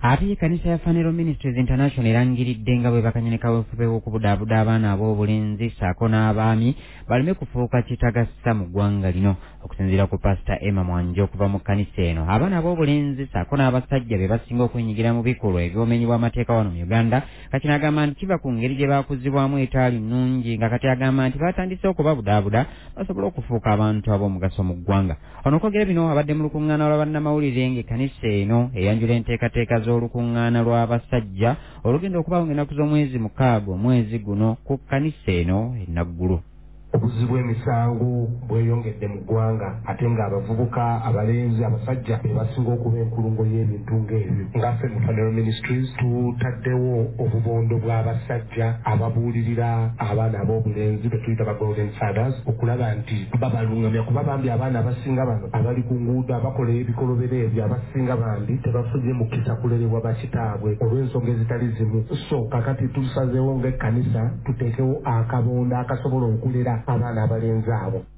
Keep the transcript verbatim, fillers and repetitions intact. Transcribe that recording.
Ate ekkanisa ya Phaneroo Ministries International erangiridde nga bwe bakanyene kaweefube w'okubudaabuda abaana ab'obulenzi ssaako n'abaami baleme kufuuka kitagassa mu ggwanga lino. Okusinziira ku Pastor Emma Mwanje okuva mu kkanisa eno, abaana ab'obulenzi ssaako n'abasajja be basinga okwenyigira mu bikolwa eby'obumenyi bw'amateeka wano mu Uganda. Kati n'agamba nti kiva ku ngeri gye baakuzibwamu etaali nnungi, nga kati agamba nti batandise okubabudaabuda basobole okufuuka abantu ab'omugaso mu ggwanga. Ono okwogera bino abadde mu lukuŋŋaana lwa bannamawulire ng'ekkanisa eno eyanjula enteekateeka z'olukuŋŋaana lw'abasajja olugenda okubaawo ng'ennaku z'omwezi mukaaga omwezi guno ku kkanisa eno e Naggulu. Obuzzi bw'emisango bweyongedde mu ggwanga ate ng'abavubuka abalenzi abasajja be basinga okuba enkulungo y'ebintu ng'ebyo. Ngaffe mu Phaneroo Ministries tutaddewo obubondo bw'abasajja ababuulirira abaana ab'obulenzi be tuyita ba Golden Fathers okulaba nti babalungamya, kuba bambi abaana abasinga bano abali ku nguudo abakola ebikolobero ebyo abasinga bambi tebafunye mukisa kulerebwa bakitaabwe olw'ensonga ezitali zimu. So kakati tusazeewo ng'ekkanisa tuteekewo akabondo akasobola okulera abaana abalenzi abo.